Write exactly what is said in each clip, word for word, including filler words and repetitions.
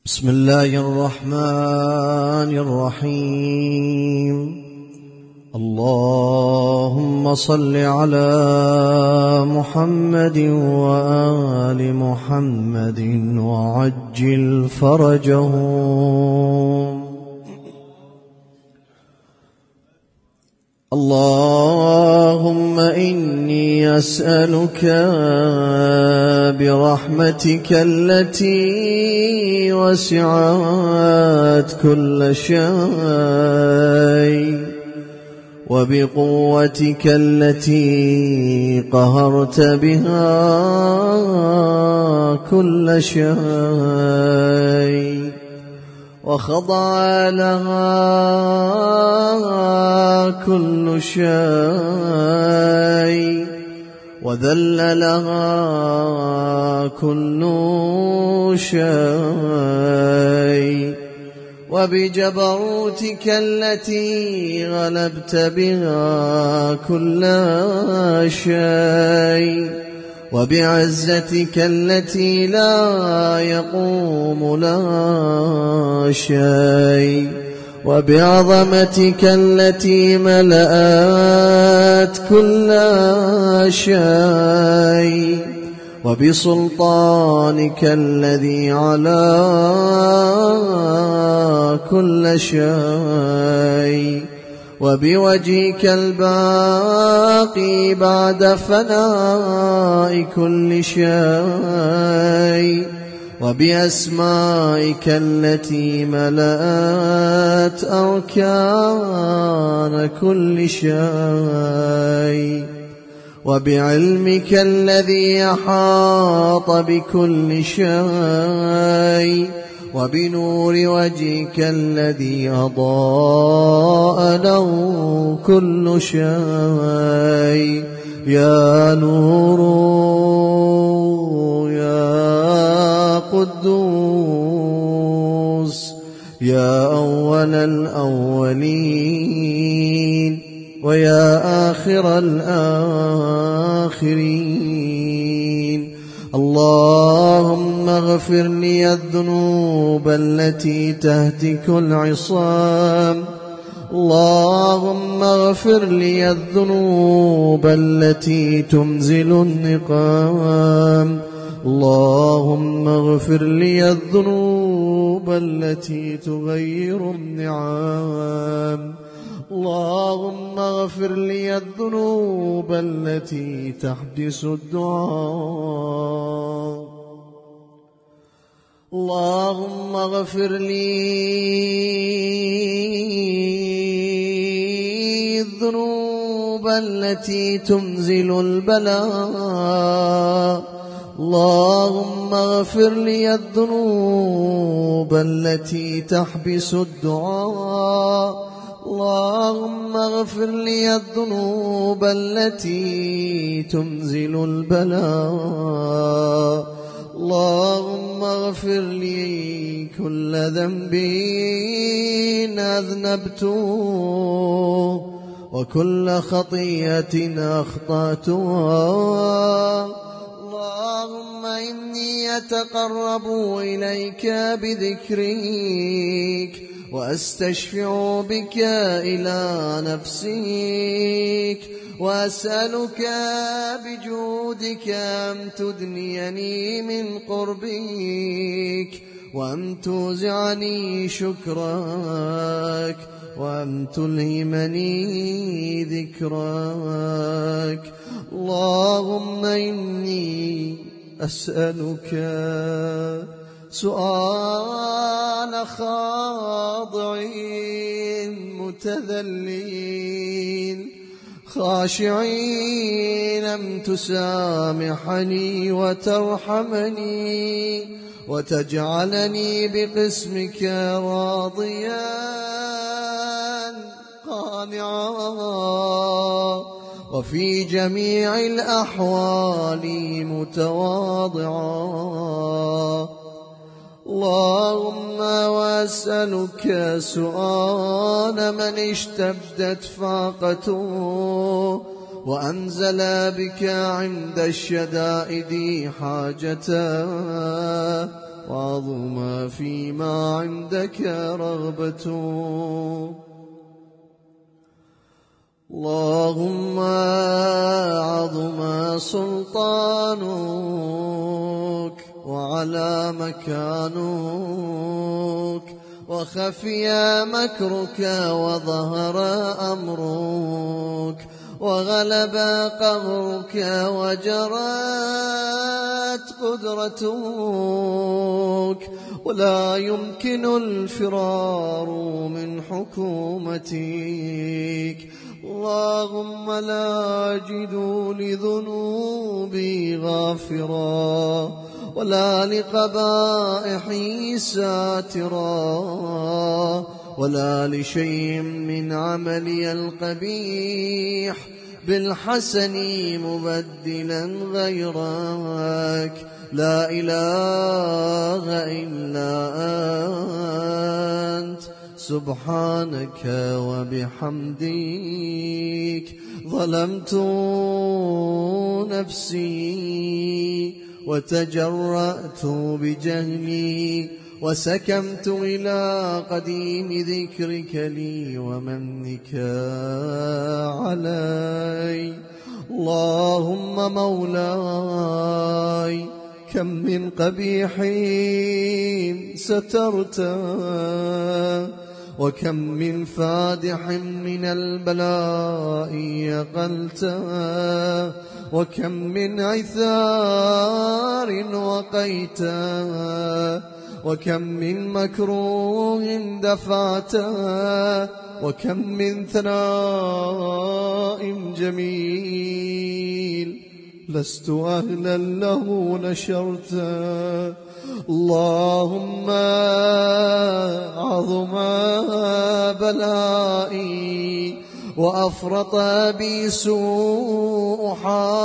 بسم الله الرحمن الرحيم. اللهم صل على محمد وآل محمد وعجل فرجهم. اللهم إني أسألك برحمتك التي وسعت كل شيء وبقوتك التي قهرت بها كل شيء وخضع لها كل شيء وذل لها كل شيء وبجبروتك التي غلبت بها كل شيء وبعزتك التي لا يقوم لها شيء وبعظمتك التي ملأت كل شيء وبسلطانك الذي على كل شيء وبوجهك الباقي بعد فناء كل شيء وبأسمائك التي ملأت أركان كل شيء وبعلمك الذي أحاط بكل شيء وبنور وجهك الذي أضاء له كل شيء. يا نور يا قدوس يا أول الأولين ويا آخر الآخرين. اللهم اغفر لي الذنوب التي تهتك العصام. اللهم اغفر لي الذنوب التي تنزل النقام. اللهم اغفر لي الذنوب التي تغير النعام. اللهم اغفر لي الذنوب التي تحبس الدعاء. اللهم اغفر لي الذنوب التي تنزل البلاء. اللهم اغفر لي الذنوب التي تحبس الدعاء. اللهم اغفر لي الذنوب التي تنزل البلاء. اللهم اغفر لي كل ذنب أذنبته وكل خطيئة أخطأتها. اللهم إني أتقرب إليك بذكرك وأستشفع بك إلى نفسك وأسألك بجودك أن تدنيني من قربك وأن توزعني شكرك وأن تلهمني ذكرك. اللهم إني أسألك سؤال خاضعين متذلين خاشعين أن تسامحني وترحمني وتجعلني بقسمك راضيا قانعا وفي جميع الأحوال متواضعا. اللهم وأسألك سؤال من اشتدت فاقته وأنزل بك عند الشدائد حاجته وعظم فيما عندك رغبته. اللهم عظم سلطانك وعلى مكانك وخفي مكرك وظهر أمرك وغلب قهرك وجرت قدرتك ولا يمكن الفرار من حكومتك. اللهم لا أجد لذنوبي غافرا ولا لقبائحي ساترا ولا لشيء من عملي القبيح بالحسن مبدلا غيرك. لا إله إلا أنت سبحانك وبحمدك ظلمت نفسي وتجرأت بجهلي وسكمت إلى قديم ذكرك لي ومنك علي. اللهم مولاي كم من قبيح سترته وكم من فادح من البلاء يقلته وكم من عثار وقيته وكم من مكروه دفعته وكم من ثناء جميل لست أهلا له نشرته. اللهم عظم بلائي وأفرط بي سوء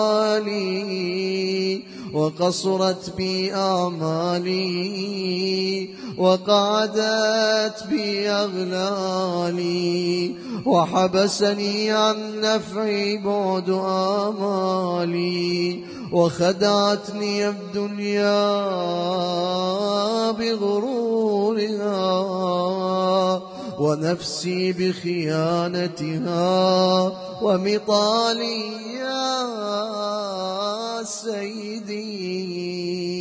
حالي وقصرت بي أعمالي وقعدت بي أغلالي وحبسني عن نفعي بعد آمالي وخدعتني الدنيا بغرورها ونفسي بخيانتها ومطالي يا سيدي.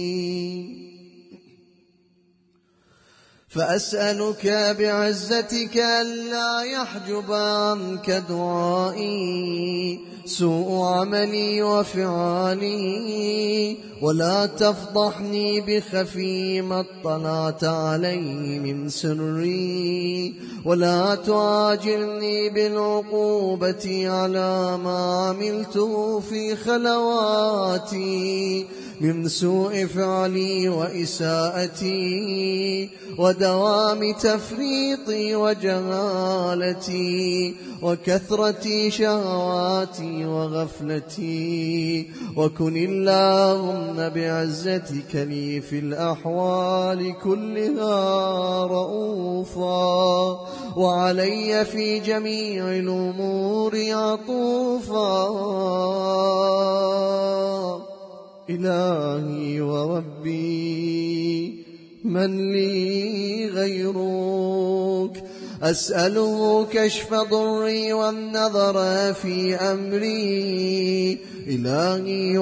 فأسألك بعزتك ألا يحجب عنك دعائي سوء عملي وفعالي ولا تفضحني بخفي ما اطلعت عليه من سري ولا تعاجلني بالعقوبة على ما عملته في خلواتي من سوء فعلي وإساءتي ودوام تفريطي وجهالتي وكثرة شهواتي وغفلتي. وكن اللهم بعزتك لي في الأحوال كلها رؤوفا وعلي في جميع الأمور عطوفا. إلهي وربي من لي غيرك أسأله كشف ضري والنظر في أمري. إلهي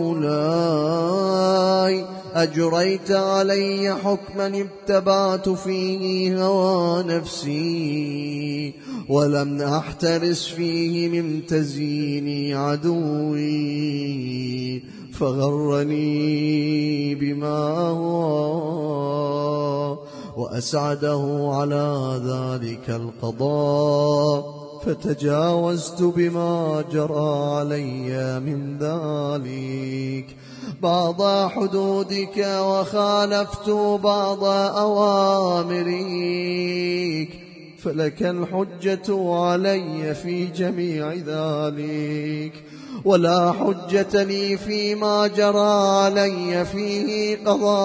ومولاي أجريت علي حكما ابتبعت فيه هوى نفسي ولم أحترس فيه من تزيين عدوي فغرني بما هو وأسعده على ذلك القضاء فتجاوزت بما جرى علي من ذلك بعض حدودك وخالفت بعض أوامرك فلك الحجة علي في جميع ذلك ولا حجة لي فيما جرى علي فيه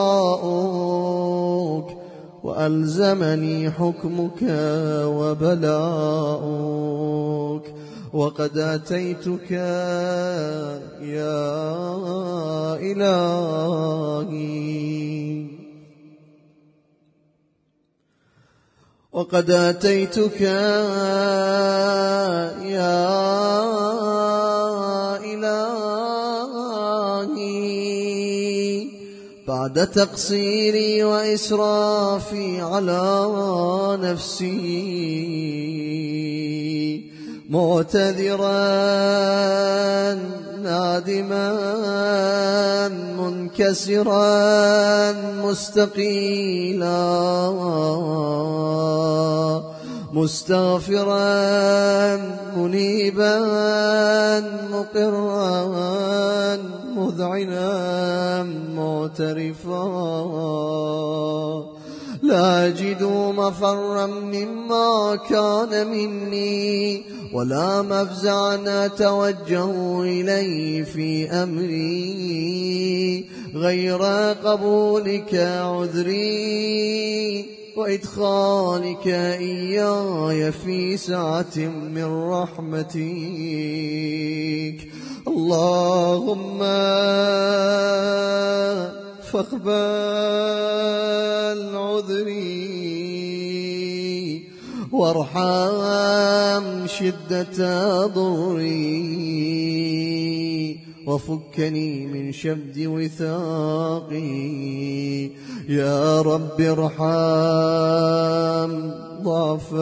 قضاؤك وألزمني حكمك وبلاؤك. وقد أتيتك يا إلهي وقد آتيتك يا إلهي بعد تقصيري وإسرافي على نفسي معتذرا نادما منكسرا مستقيلا مستغفرا منيبا مقرا مذعنا معترفا لا أجد مفرا مما كان مني ولا مفزعا أتوجه إليه في أمري غير قبولك عذري وإدخالك إياي في سعة من رحمتك. اللهم فاقبل عذري وارحم شدة ضري وفكني من شد وثاقي. يا رب ارحم ضعف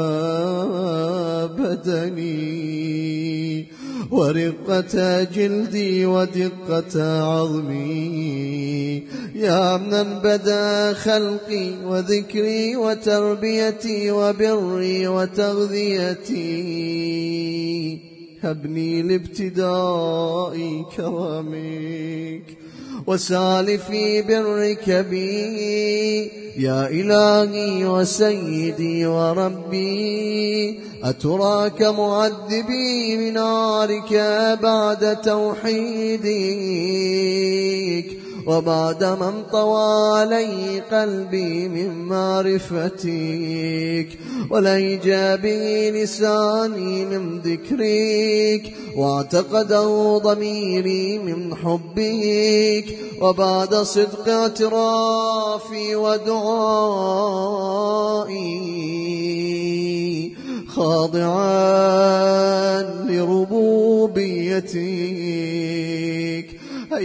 بدني ورقة جلدي ودقة عظمي. يا من بدا خلقي وذكري وتربيتي وبري وتغذيتي هبني لابتداء كرمك وسالفي برك بي. يا إلهي وسيدي وربي أتراك معذبي من نارك بعد توحيدك وبعد ما انطوى علي قلبي من معرفتك وليجى به لساني من ذكرك واعتقده ضميري من حبك وبعد صدق اعترافي ودعائي خاضعا لربوبيتك.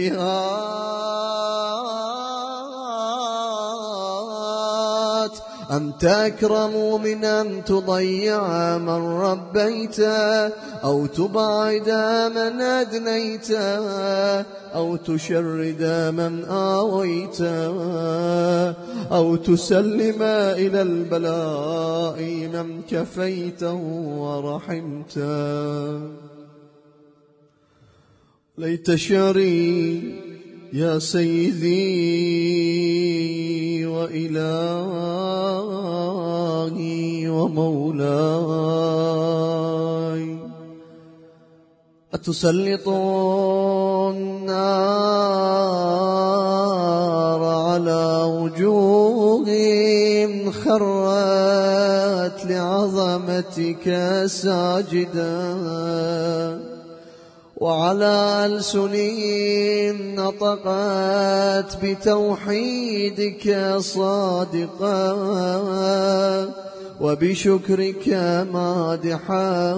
هيهات أنت أكرم من أن تضيع من ربيت أو تبعد من أدنيت أو تشرد من آويت أو تسلم إلى البلاء من كفيته ورحمت. ليت شعري يا سيدي وإلهي ومولاي أتسلط النار على وجوههم خرت لعظمتك ساجدا وعلى ألسنهم نطقت بتوحيدك صادقا وبشكرك مادحا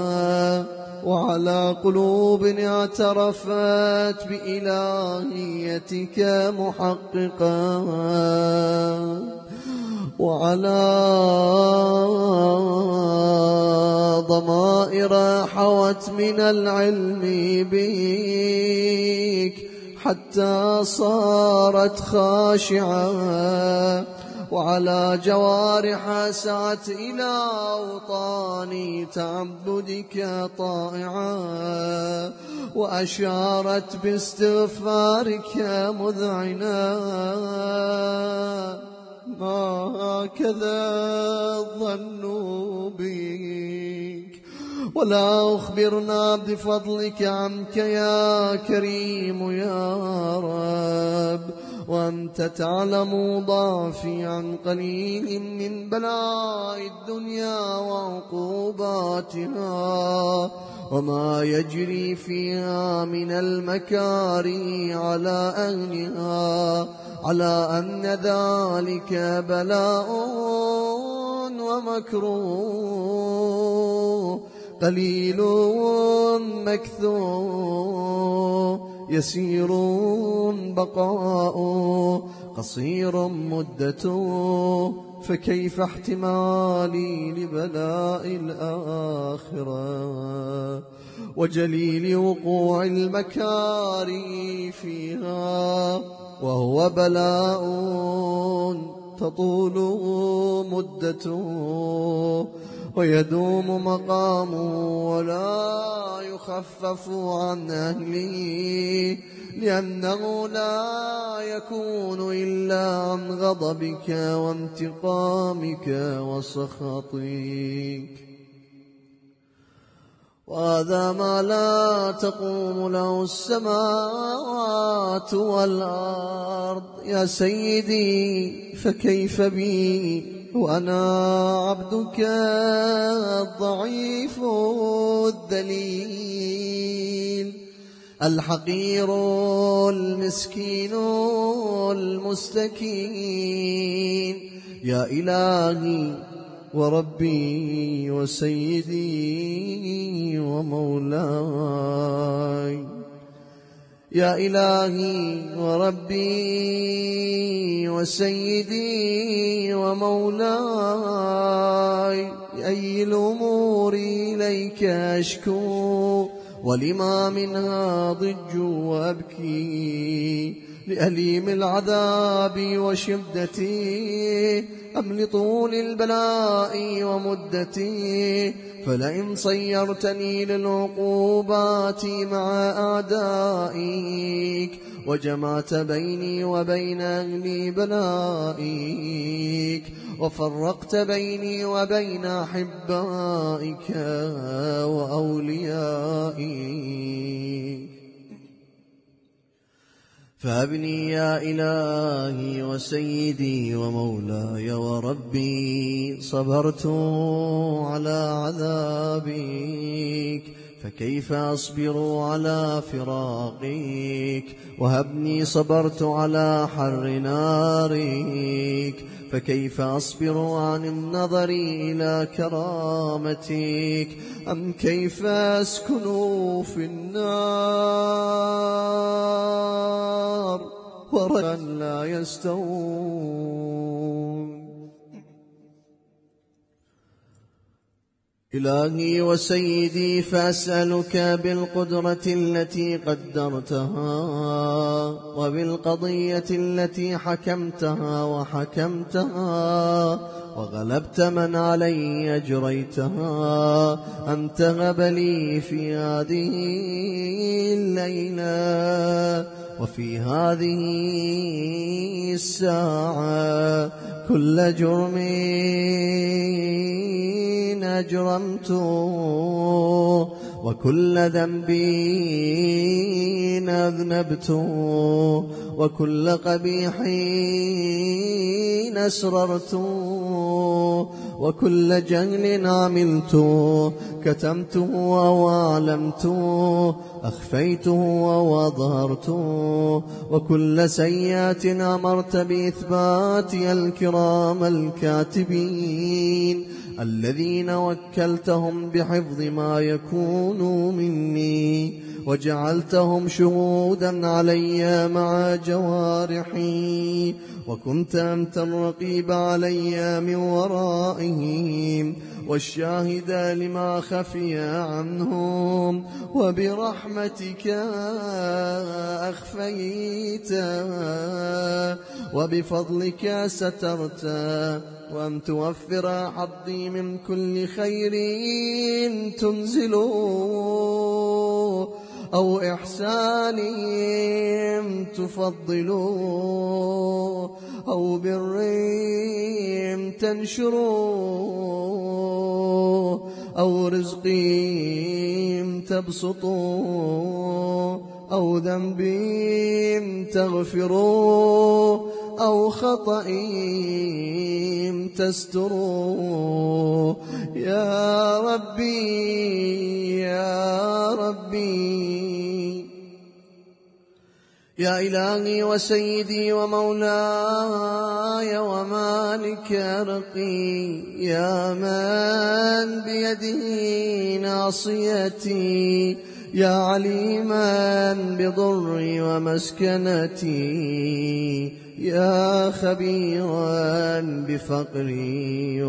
وعلى قلوب اعترفت بإلهيتك محققا وعلى ضمائر حوت من العلم بك حتى صارت خاشعة وعلى جوارح سعت إلى أوطان تعبدك طائعا وأشارت باستغفارك مذعنا. ما هكذا الظن بك ولا أخبرنا بفضلك عنك يا كريم يا رب وأنت تعلم ضعفي عن قليل من بلاء الدنيا وعقوباتها وما يجري فيها من المكاري على أهلها على أن ذلك بلاء ومكروه، قليل مكثور، يسير بقاء، قصير مدته، فكيف احتمالي لبلاء الآخرة وجليل وقوع المكاري فيها، وهو بلاء تطول مدته ويدوم مقامه ولا يخفف عن أهله، لأنه لا يكون إلا عن غضبك وانتقامك وسخطك. وهذا ما لا تقوم له السماوات والأرض يا سيدي، فكيف بي وأنا عبدك الضعيف الذليل الحقير المسكين المستكين. يا إلهي وربي وسيدي ومولاي، يا إلهي وربي وسيدي ومولاي، أي الأمور إليك أشكو، ولما منها ضج وأبكي، لأليم العذاب وشدتي أم لطول البلاء ومدتي؟ فلئن صيرتني للعقوبات مع أعدائك وجمعت بيني وبين أهل بلائك وفرقت بيني وبين أحبائك وأوليائك، فابني يا إلهي وسيدي ومولاي وربي، صبرت على عذابك فكيف أصبر على فراقك؟ وهبني صبرت على حر نارك فكيف أصبر عن النظر إلى كرامتك؟ أم كيف أسكن في النار ورجا لا يستوون؟ إلهي وسيدي، فأسألك بالقدرة التي قدرتها وبالقضية التي حكمتها وحكمتها وغلبت من علي أجريتها، أن تهب لي في هذه الليلة وفي هذه الساعة كل جرم أجرمته وكل ذنب أذنبته وكل قبيح أسررته وكل جهل عملته، كتمته أو أعلمته، أخفيته أو أظهرته، وكل سيئات أمرت بإثباتها الكرام الكاتبين الذين وكلتهم بحفظ ما يكون مني، وجعلتهم شهودا علي مع جوارحي، وكنت أنت الرقيب علي من ورائهم والشاهد لما خفي عنهم، وبرحمتك أخفيت وبفضلك سترت، وأن توفر حظي من كل خير تنزل أو إحسان تفضل أو بر تنشر أو رزق تبسط أو ذنب تغفر أو خطأ تستر. يا ربي يا ربي يا إلهي وسيدي ومولاي ومالك رقي، يا من بيده ناصيتي، يا عليما بضري ومسكنتي، يا خبيرا بفقري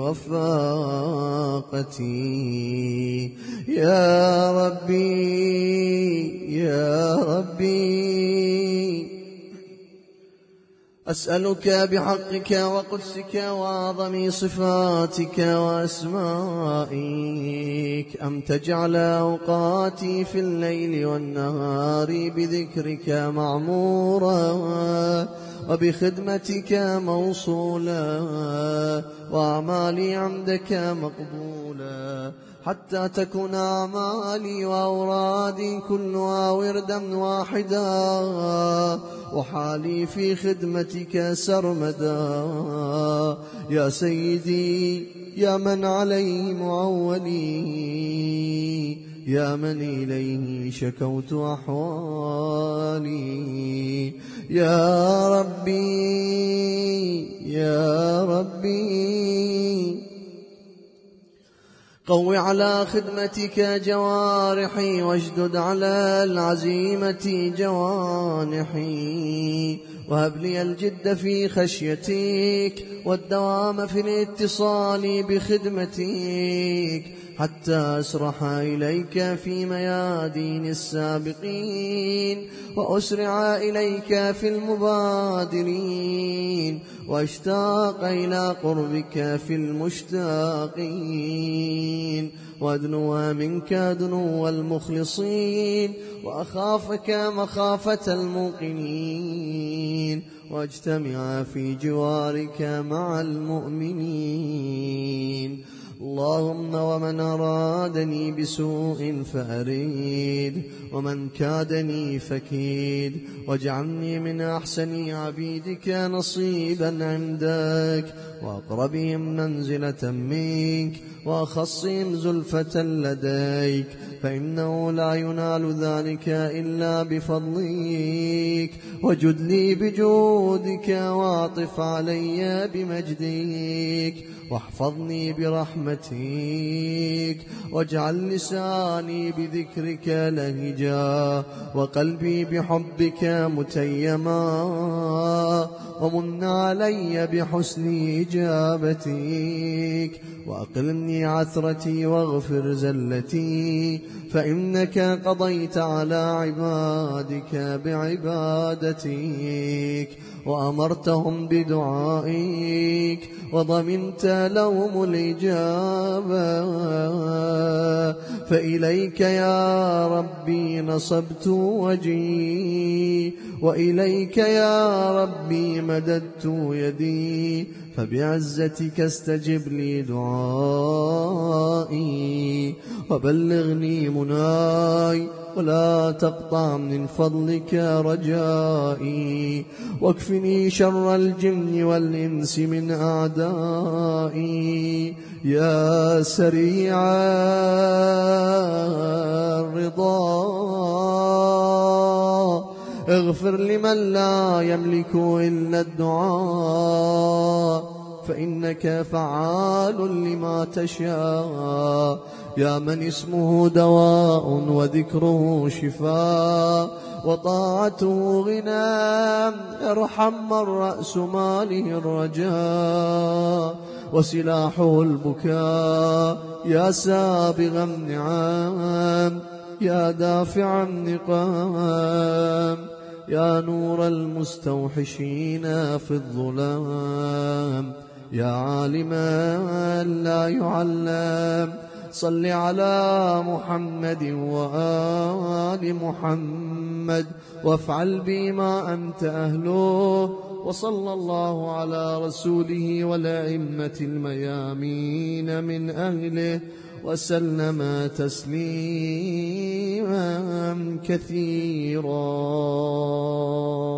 وفاقتي، يا ربي يا ربي، أسألك بحقك وقدسك وأعظم صفاتك وأسمائك أن تجعل أوقاتي في الليل والنهار بذكرك معمورا، وبخدمتك موصولا، وأعمالي عندك مقبولا، حتى تكون أعمالي وأورادي كلها وردا واحدا، وحالي في خدمتك سرمدا. يا سيدي يا من عليه معولي، يا من إليه شكوت أحوالي، يا ربي يا ربي، قو على خدمتك جوارحي، واشدد على العزيمة جوانحي، وهب لي الجد في خشيتك والدوام في الاتصال بخدمتك، حتى أسرح إليك في ميادين السابقين، وأسرع إليك في المبادرين، واشتاق إلى قربك في المشتاقين، وأدنو منك دنو المخلصين، وأخافك مخافة الموقنين، واجتمع في جوارك مع المؤمنين. اللهم ومن أرادني بسوء فأريد، ومن كادني فكيد، واجعلني من أحسن عبيدك نصيبا عندك، وأقربهم منزلة منك، وأخصهم زلفة لديك، فإنه لا ينال ذلك إلا بفضلك. وجد لي بجودك، واعطف علي بمجدك، واحفظني برحمتك، واجعل لساني بذكرك لهجا، وقلبي بحبك متيما، ومن علي بحسن إجابتك، وأقلني عثرتي واغفر زلتي، فإنك قضيت على عبادك بعبادتك، وأمرتهم بدعائك، وضمنت لهم الإجابة. فإليك يا ربي نصبت وجهي، وإليك يا ربي مددت يدي، فبعزتك استجب لي دعائي، وبلغني مناي، ولا تقطع من فضلك رجائي، واكفني شر الجن والإنس من أعدائي. يا سريع الرضا اغفر لمن لا يملك إلا الدعاء، فإنك فعال لما تشاء. يا من اسمه دواء وذكره شفاء وطاعته غنى، ارحم من رأس ماله الرجاء وسلاحه البكاء. يا سابغ النعم، يا دافع النقام، يا نور المستوحشين في الظلام، يا عالما لا يعلم، صل على محمد وآل محمد، وافعل بما أنت أهله. وصلى الله على رسوله والأئمة الميامين من أهله، وسلم تسليما كثيرا.